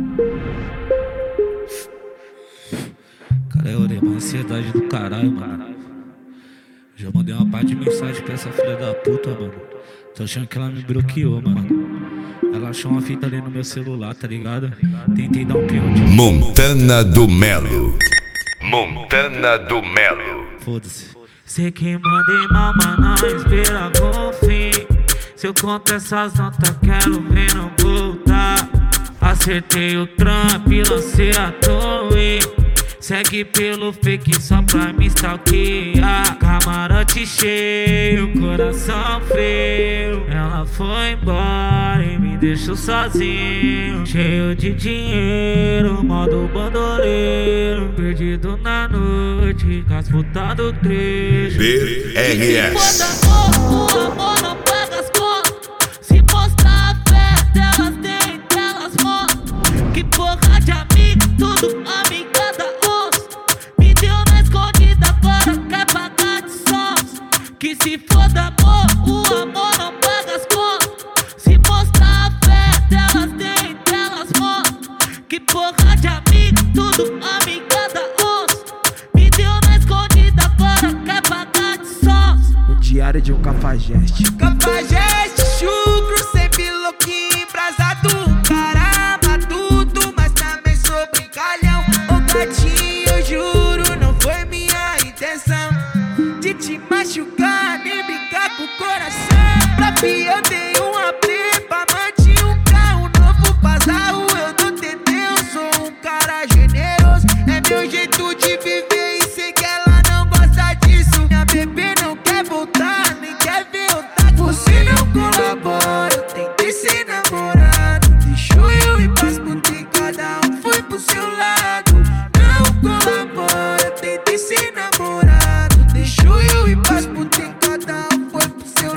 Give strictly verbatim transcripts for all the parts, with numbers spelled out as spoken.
Cara, eu orei uma ansiedade do caralho, mano. Já mandei uma parte de mensagem pra essa filha da puta, mano. Tô achando que ela me bloqueou, mano. Ela achou uma fita ali no meu celular, tá ligado? Tentei dar um pião de... Montana do Melo. Montana do Melo. Foda-se. Sei que mandei mal, mas não espera com fim. Se eu conto essas notas, quero ver não voltar. Acertei o Trump, lancei a torre. Segue pelo fake só pra me stalkear. Camarote cheio, coração frio. Ela foi embora e me deixou sozinho. Cheio de dinheiro, modo bandoleiro. Perdido na noite, com as putas do trecho. B R S. O amor não paga as contas. Se mostrar a fé delas, tem delas mostram. Que porra de amigo, tudo amigada osso. Me deu na escondida, agora quer pagar de sócio. Que se foda amor, o amor não paga as contas. Se mostrar a fé delas, tem delas mostram. Que porra de amigo, tudo amigada osso. Me deu na escondida, agora quer pagar de sócio. O diário de um cafajeste. Cafajeste, chucro, sempre louquinho, embrasado. Caramba, tudo, mas também sou brincalhão. Ô gatinho, eu juro, não foi minha intenção de te machucar, nem brincar com o coração. Pra mim eu dei uma prepa, mantive um carro novo, bazarro. Eu não tentei, eu sou um cara generoso. É meu jeito de viver e sei que ela não gosta disso. Minha bebê não quer voltar, nem quer ver eu tá. Você não colabora, eu tentei ser namorado. Deixou eu ir pras putas e cada um foi pro seu lado. Não colabora, eu tentei ser namorado. Deixou eu ir pras putas e cada um foi pro seu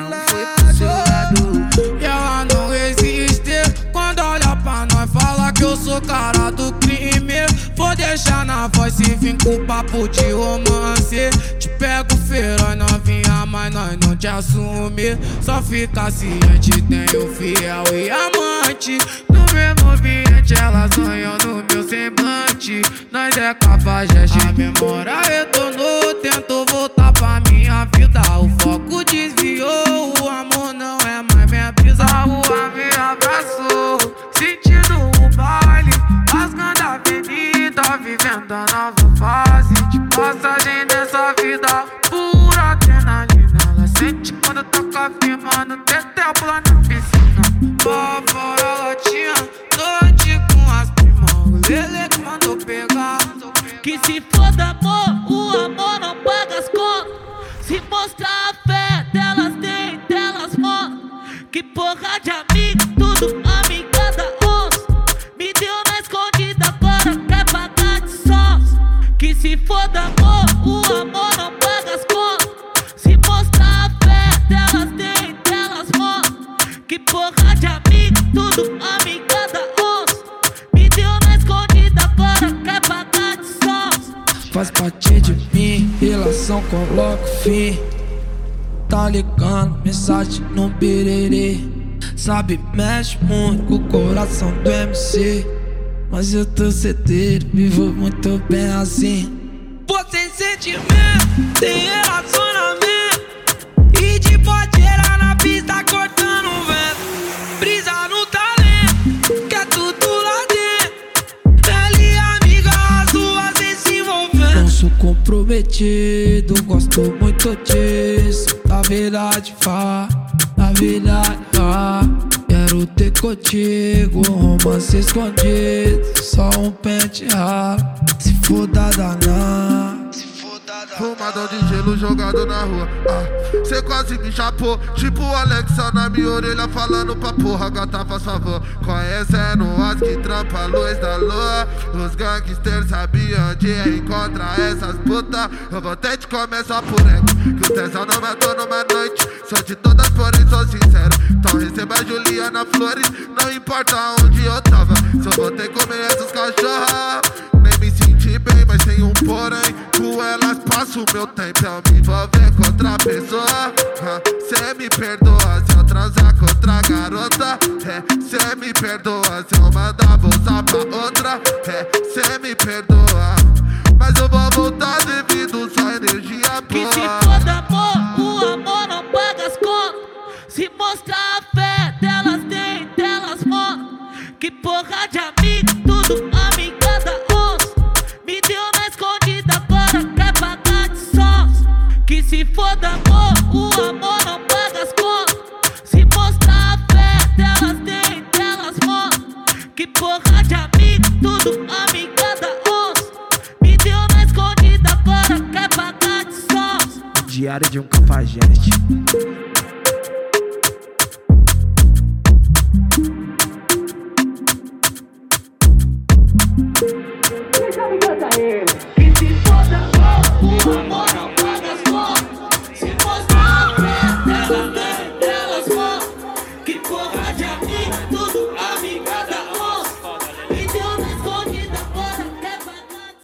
lado. E ela não resiste quando olha pra nós, fala que eu sou cara do crime. Vou deixar na voz e vim com papo de romance. Te pego feroz novinha, mas nós não te assume. Só fica ciente, tenho fiel e amante. No mesmo ambiente ela sonhou no meu semblante. Nós é cafajeste, a memória retornou. Tento voltar pra minha vida, o foco desviou. O amor não é mais minha brisa, a rua me abraçou. Sentindo o baile, rasgando a avenida, vivendo a nova fase de passagem dessa vida. Pura adrenalina, ela sente quando toca firmando. Tetel pula na piscina, lá fora ela tinha noite com as primas. O Lele que mandou pegar. Que se foda amor, o amor não paga as contas. Se mostrar a fé delas, tem delas mostram. Que porra de amigo, tudo amigada osso. Me deu na escondida, agora quer pagar de sócio. Que se foda amor, o amor não paga as contas. Se mostrar a fé delas, tem delas mostram. Que porra de amigo, tudo amigada osso. Me deu na escondida, agora quer pagar de sócio. Faz parte de mim, relação coloca fim. Tá ligando, mensagem no pererê. Sabe, mexe muito com o coração do M C. Mas eu tô certeiro, vivo muito bem assim. Você sentimento, tem relacionamento. E de podeira na pista cortando o vento. Brisa no talento, que é tudo lá dentro. Ela e amiga, as duas vêm se envolvendo. Não sou comprometido, gosto muito disso. Na verdade, vá, na verdade, vá. Quero ter contigo, um romance escondido. Só um pente ralo, se for da danar. Fumadão de gelo jogado na rua, ah, cê quase me chapou. Tipo o Alexa na minha orelha falando pra porra. Gata, faz favor, conhecendo as que trampa a luz da lua. Os gangsters sabiam onde encontrar essas putas. Eu vou até te começar por ela, que o tesão não matou numa noite. Sou de todas, porém sou sincero. Então receba a Juliana Flores, não importa onde eu tava. Se eu vou ter que comer essas cachorras, nem me senti bem, mas tem um porém. Com elas passo o meu tempo, eu me envolver com outra pessoa. ah, Cê me perdoa se eu transar com outra garota. É, cê me perdoa se eu mandar bolsa voltar pra outra, é, cê me perdoa. Mas eu vou voltar devido sua energia boa. Que se for amor, o amor não paga as contas. Se mostrar a fé delas tem, delas mostram. Que porra de amiga, tudo amiga da onça. Me deu na escondida, agora quer pagar de sons. Que se for amor, o amor não paga as contas. Se mostrar a fé delas tem, delas mostram. Que porra de amiga, tudo amiga da onça. Me deu na escondida, agora quer pagar de sons. Diário de um cafajeste. Que se foda o amor não paga as contas. Se mostrar a fé delas tem, delas mostram. Que porra de amiga, tudo amiga da onça. Me deu na